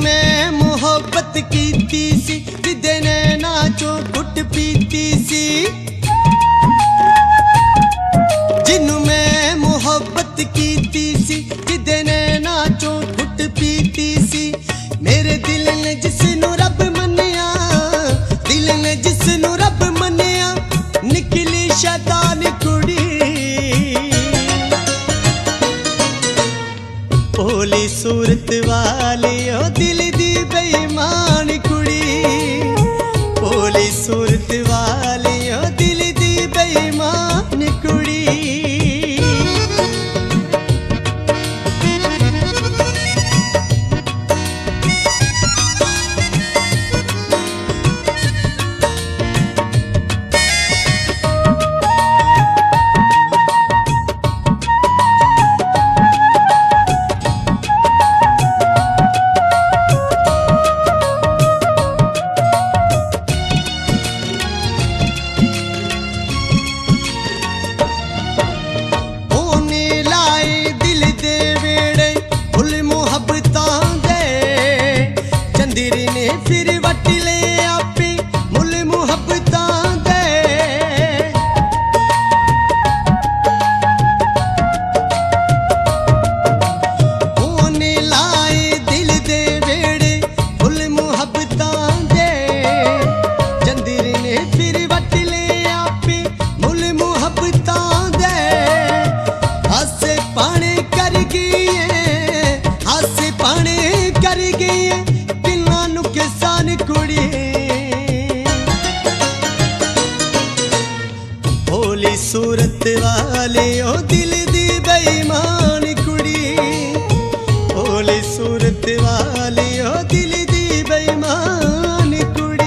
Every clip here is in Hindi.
मैं मोहब्बत कीती सी जिदे नैना चो घुट पीती सी। जिन्नू मैं मोहब्बत कीती सी जिदे नैना चो घुट पीती सी। मेरे दिल ने जिसनू रब मन्निया, दिल ने जिसनू रब मन्निया, निकली शैतान कुड़ी। भोली सूरत वाली ओ दिल दी बेईमान कुड़ी। भोली सूरत वाली ओ दिल दी बेईमान कुड़ी। फिर वट ले आपे मुल मुहब्बतां दे। ओने लाए दिल दे वेड़े मुल मुहब्बतां दे। चंदिर ने फिर वट ले आपे मुल मुहब्बतां दे। हासे पाने कर गई, हासे पाने कर गई किसान कुड़ी। भोली सूरत वाले ओ दिल दी बेईमान कुड़ी। भोली सूरत वाले ओ दिल दी बेईमान कुड़ी।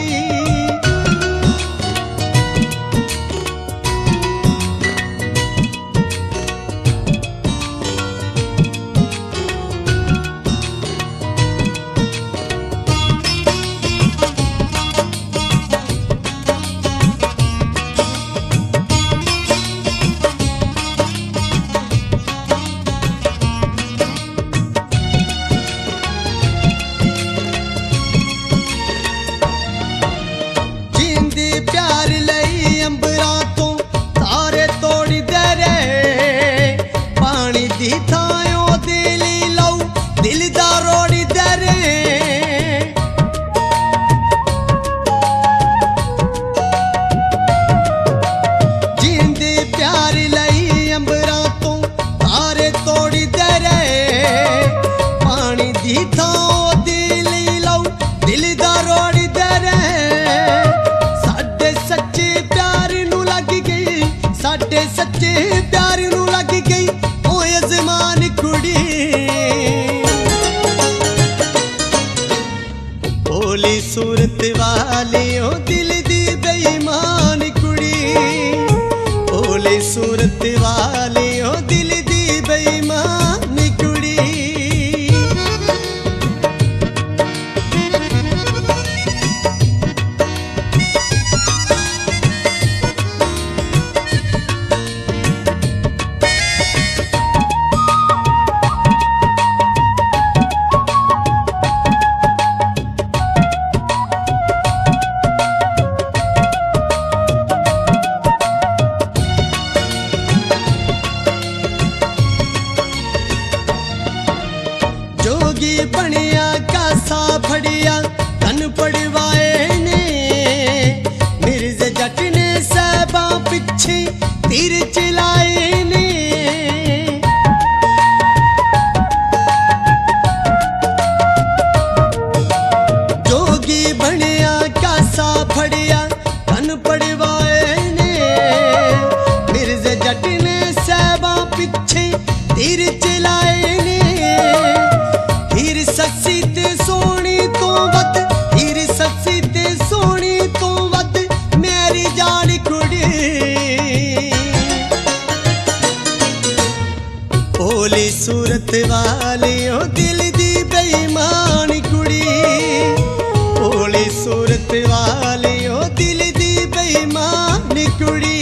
प्यार लई अंबरा तो तारे तोड़ दे रे। पानी दी थायों दिल लऊ दिल दा रोड़ दे रे। जिंदे प्यार लई अंबरा तो तारे तोड़ दे रे। पानी दी थायों दिल लऊ दिल दा रोड़ दे रे। सच्चे प्यार नू लग गई, साडे सच्चे प्यार नू लग गई ओ अज़मान कुड़ी। भोली सूरत वाली ओ दिल दी बेईमान कुड़ी। भोली सूरत वाली ओ दिल दी बेईमान कुड़ी। जोगी बनिया कासा फड़िया तन पड़वाए ने। मिर्ज़ जट ने साहबा पिछे तीर चलाए ने। जोगी बनिया कासा फड़िया तन पड़वाए ने। मिर्ज़ जट ने साहबा पिछे तीर चलाए ने। हीर सच्ची ते सोनी तो वध, हीर सच्ची ते सोनी तो वध मेरी जान कुड़ी। भोली सूरत वाली ओ दिल दी बेईमान कुड़ी। भोली सूरत वाली ओ दिल दी बेईमान कुड़ी।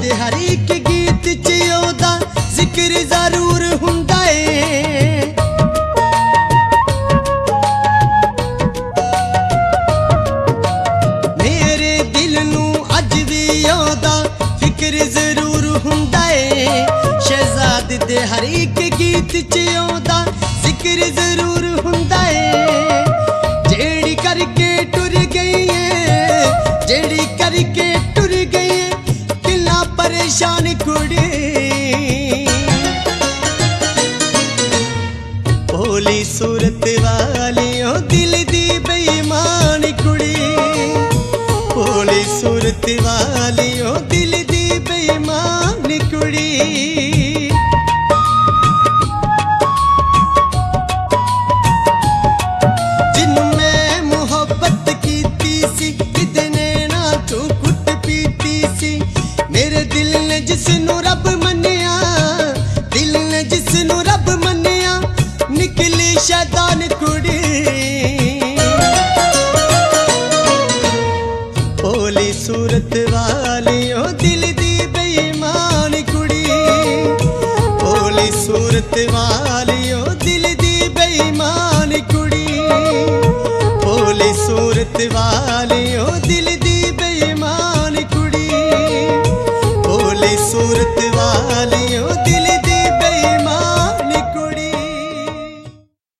दे हर एक गीत च ओदा जिक्र जरूर हुंदा है। मेरे दिल नू अज भी ओदा फिक्र जरूर हुंदा है। शहजाद दे हर एक गीत च ओदा जिक्र जरूर हुंदा है। जेड़ी करके टुर गई है, जेड़ी करके टुर गई है, किला परेशान कुड़ी। भोली सूरत वाली ओ दिल दी बेईमान कुड़ी। भोली सूरत वाली ओ दिल दी बेईमान कुड़ी। जिसनू रब मन्निया, दिल ने जिसनू रब मन्निया, निकली शैतान कुड़ी। भोली सूरत वाली ओ दिल दी बेईमान कुड़ी। भोली सूरत वाली ओ दिल दी बेईमान कुड़ी। भोली सूरत वाली